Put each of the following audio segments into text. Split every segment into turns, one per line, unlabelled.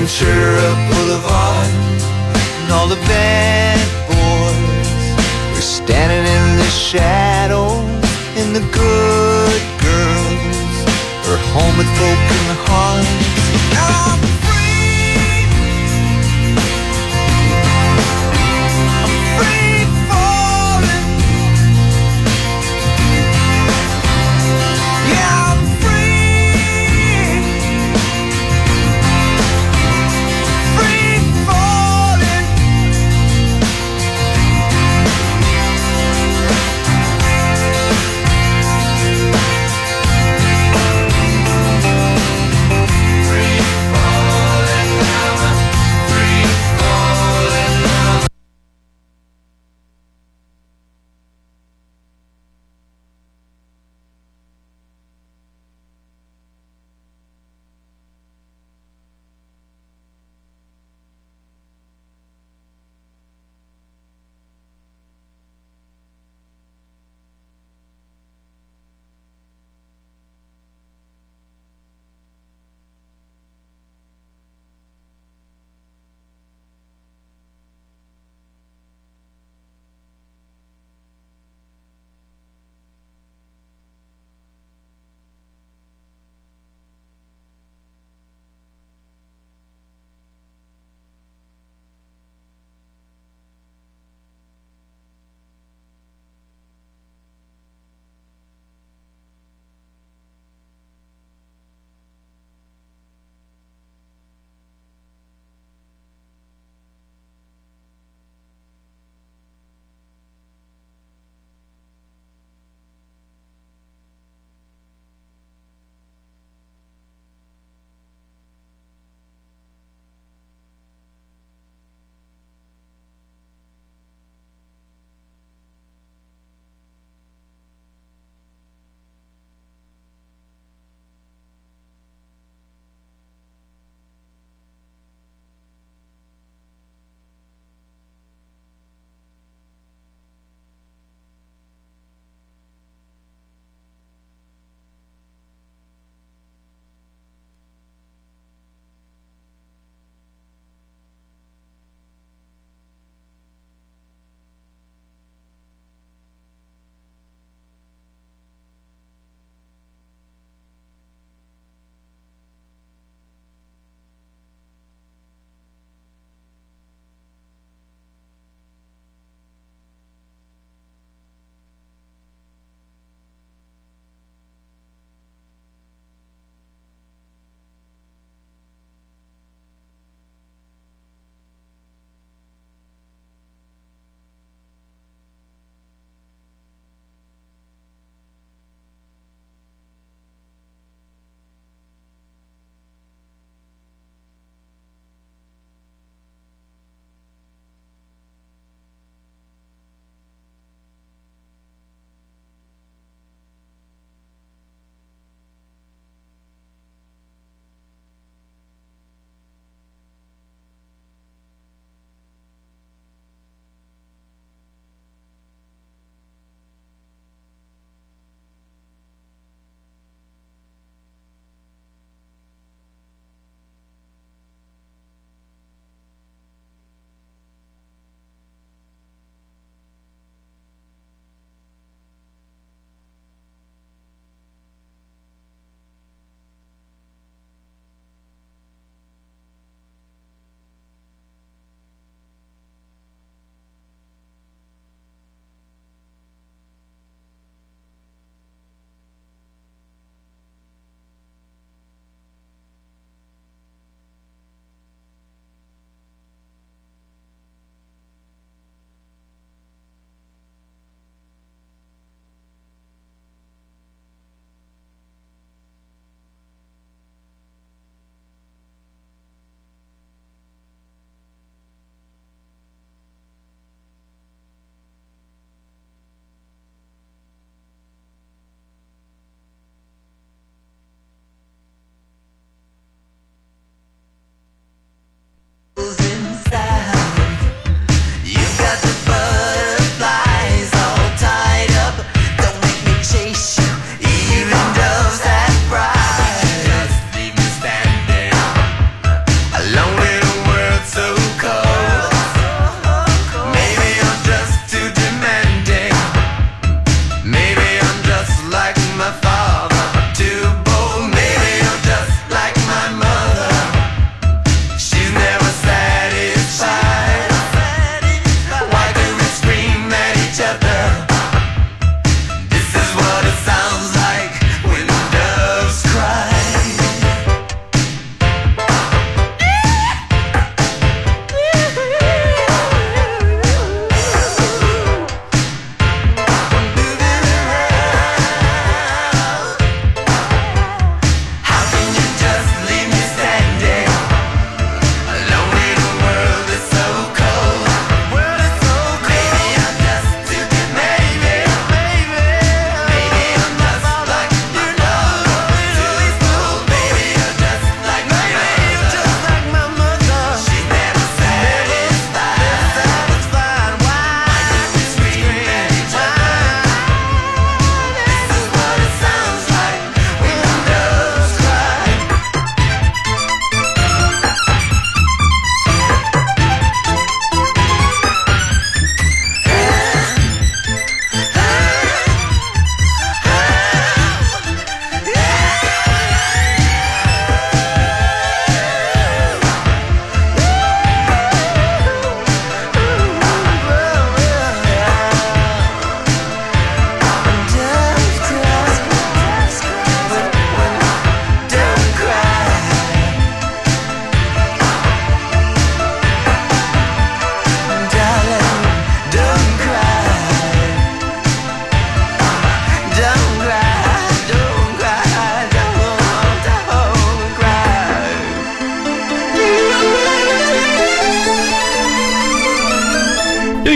Ventura Boulevard, and all the bad boys were standing in the shadows, and the good girls were home with broken hearts. Now I'm free, I'm free falling. Yeah, I'm free, free falling. Free falling.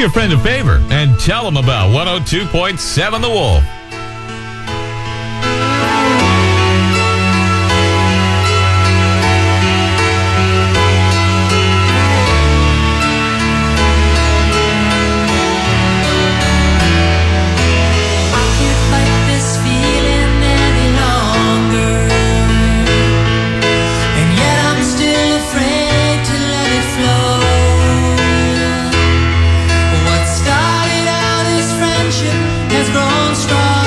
your friend a favor and tell them about 102.7 The Wolf.
What started out as friendship has grown strong.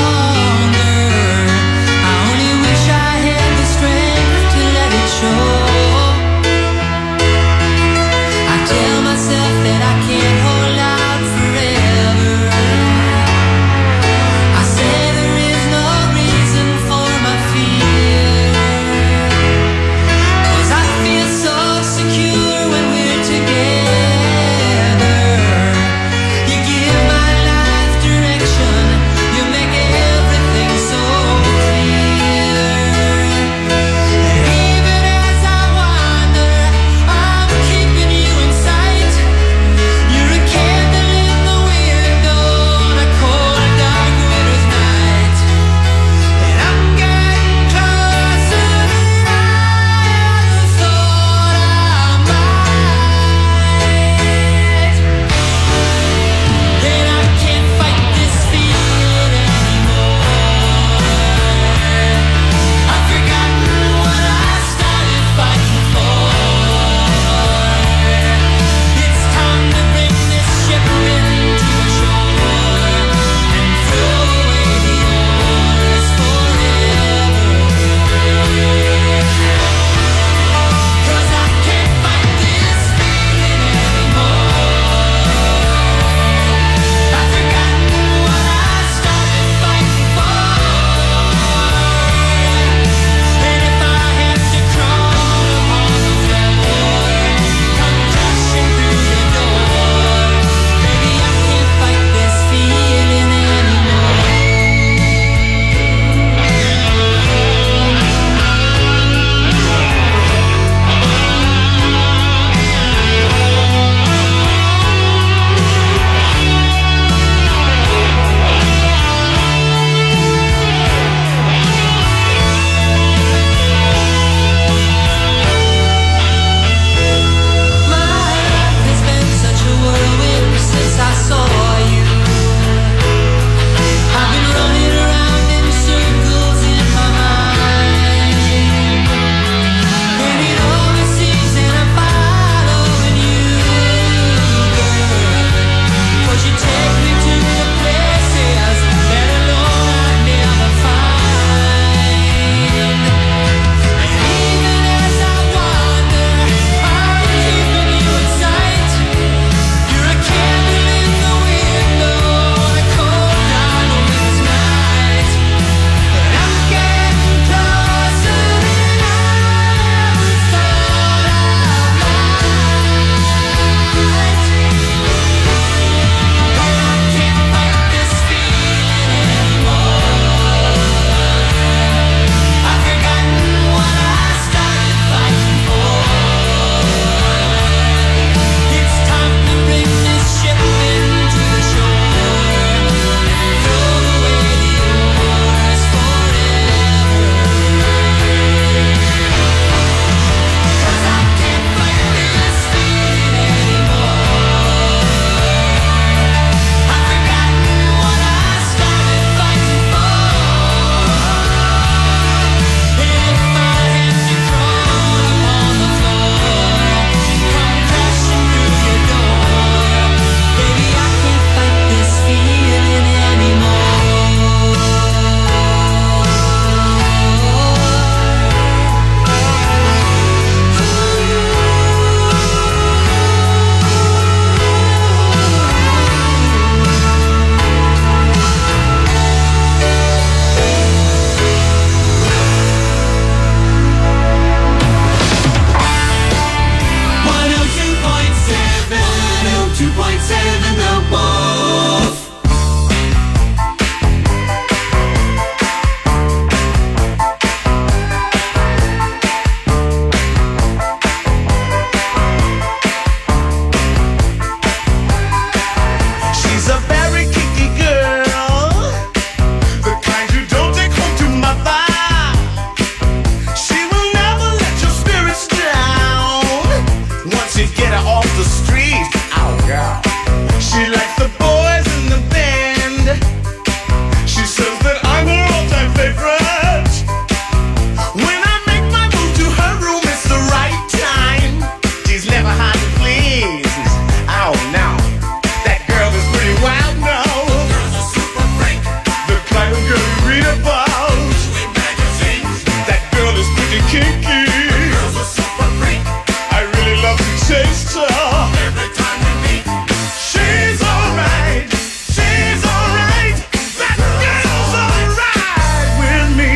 kinky. Girls are super freak. I really love to taste her. Every time we meet, she's alright. She's alright. That girl's alright with me.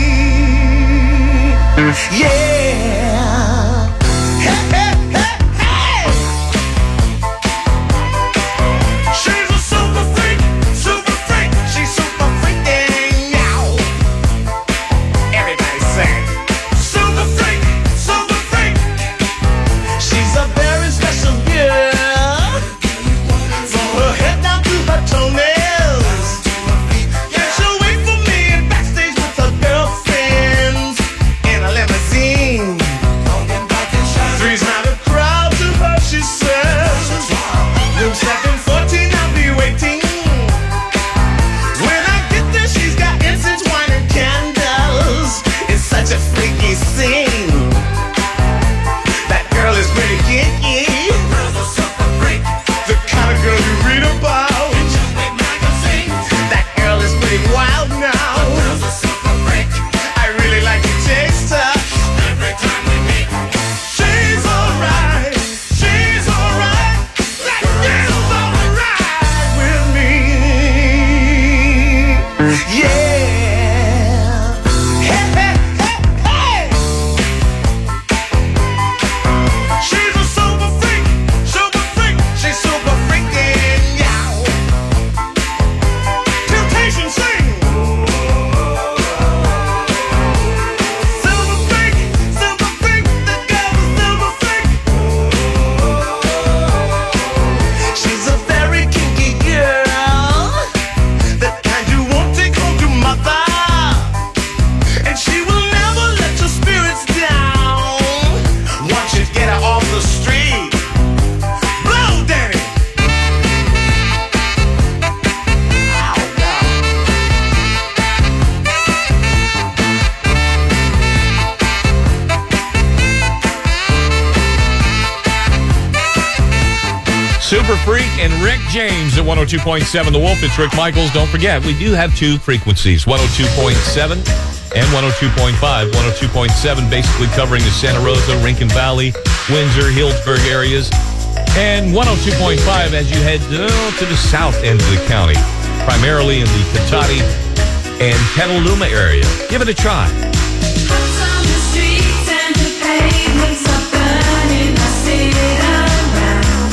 Yeah. Hey, hey, hey, hey. She's a super freak. Super freak. She's super freaking now. Everybody say, super freak. Super freak. She's a very special girl. From her head down to her toenails. Yeah, she'll wait for me backstage with her girlfriends in a limousine. Three's not a crowd to her, she says. Room 714, I'll be waiting. When I get there, she's got incense, wine, and candles. It's such a freaky scene. That girl is pretty kinky. The kind of girl you read about. That girl is pretty wild now. I really like to taste her. She's alright. She's alright. That girl's alright with me. Yeah. Hey, hey, hey, hey. She's a super freak. Super freak. She's super freaking yow. Temptation sing. Silver freak. Silver freak. The girl's a silver freak. She's a very kinky girl. The kind you won't take home to mother. And she will never let your spirits down. Once you get her off the street. Blow, Danny. Ow, God.
Super Freak and Rick James at 102.7 The Wolf. It's Rick Michaels. Don't forget, we do have two frequencies, 102.7 and 102.5. 102.7 basically covering the Santa Rosa, Rincon Valley, Windsor, Healdsburg areas. And 102.5 as you head to the south end of the county, primarily in the Cotati and Petaluma area. Give it a try.
Boots on the streets and the pavements are burning. I sit around,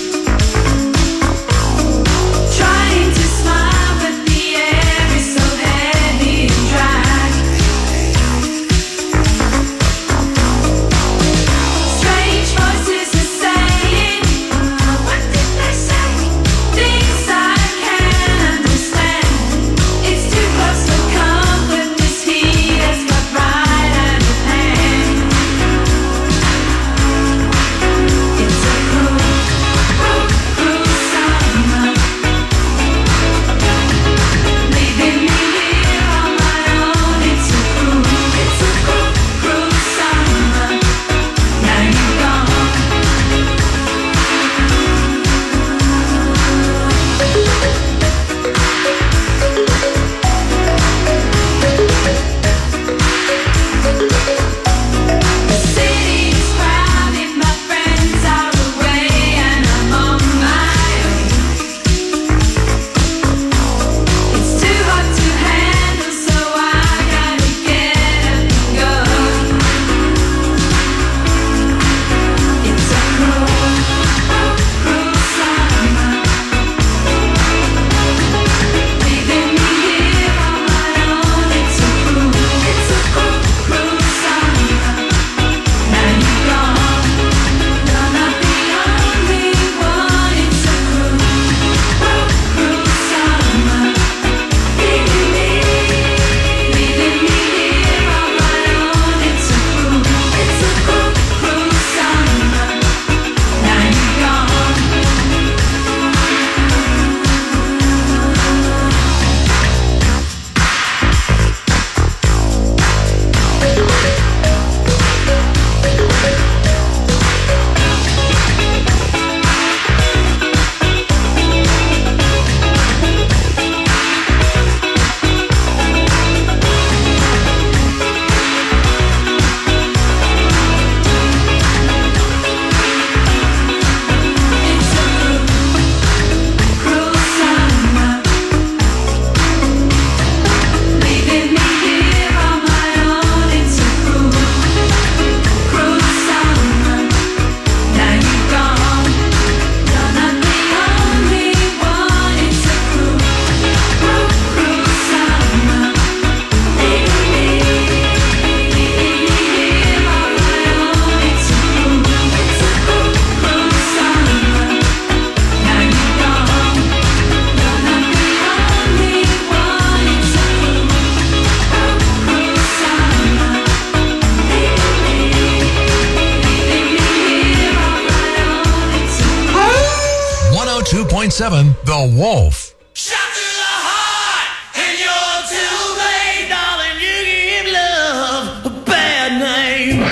trying to smile, but the air is so heavy and dry. Strange voices are saying, what did they say? Things I can't understand. It's too close for comfort. This heat has got
102.7 The Wolf.
Shot to the heart, and you're too late, darling. You give love a bad name.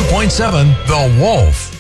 102.7 The Wolf.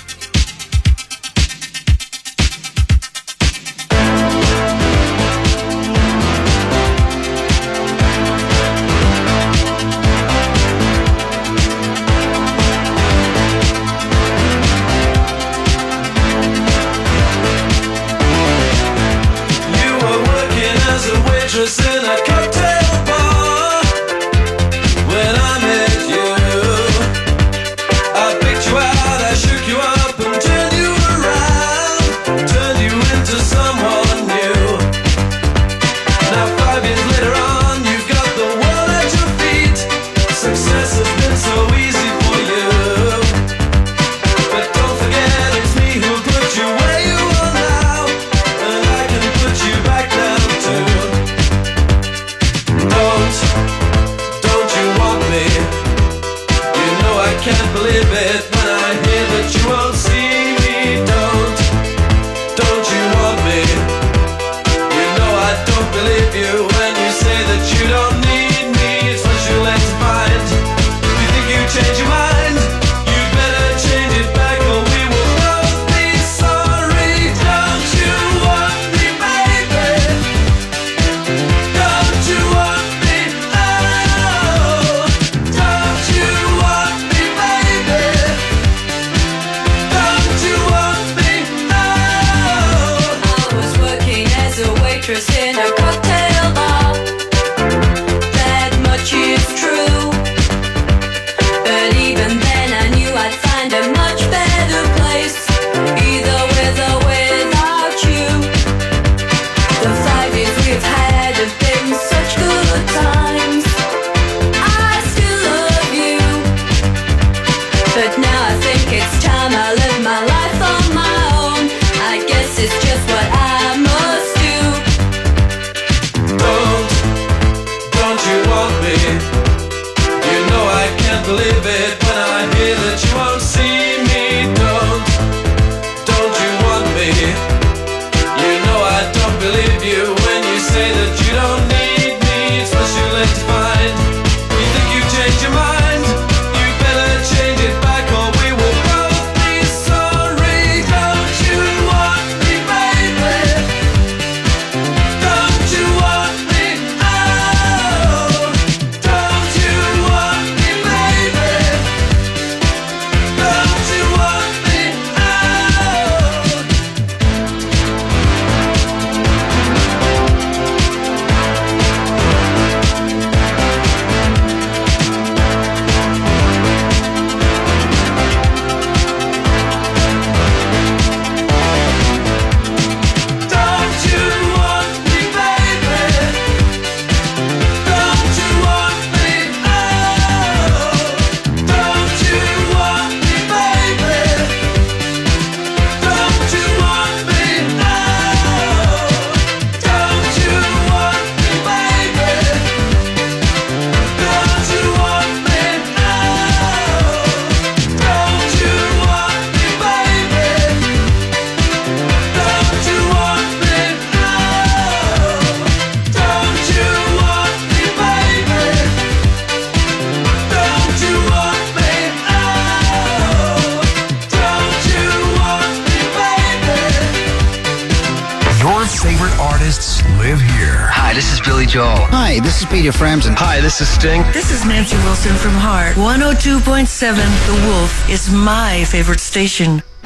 In a cocktail bar when I met you, I picked you out, I shook you up and turned you around, turned you into someone new. Now 5 years later on, you've got the world at your feet. Success has been so easy for you, but don't forget it's me who put you where you are now, and I can put you back down too. Don't you want me? You know I can't believe it when I hear that you won't see me. Don't you want me? You know I don't believe you when you say that you don't need me. It's what you're led to find. You think you change your mind? You better change it back or we will both be sorry. Don't you want me, baby? Don't you want me? Don't you want me, baby? Don't you want me?
I was working as a waitress in a cocktail bar. That much is true. But even then I knew I'd find a much better place, either with or without you. The 5 years we've had have been such good times. I still love you, but now I think it's time I live my life on my own. I guess it's just what I must do.
Don't you want me? You know I can't believe it when I hear that you won't see me. Don't you want me? You know I don't believe you when you say that you don't need me. It's what you're led to find. You think you changed your mind? You better change it back or we will both be sorry. Don't you want me, baby? Don't you want me? Don't you want me, baby? Don't you want me? Don't you want me, baby? Don't you want me? Don't you want me, baby? Don't you want me? Don't you want me, baby? Don't you want me? Don't you want me, baby? Don't you want me? Don't you want me, baby? Don't you want me? Don't you want me, baby?
Your favorite artists live here.
Hi, this is Billy Joel.
Hi, this is Peter Frampton.
Hi, this is Sting.
This is Nancy Wilson from Heart. 102.7 The Wolf is my favorite station.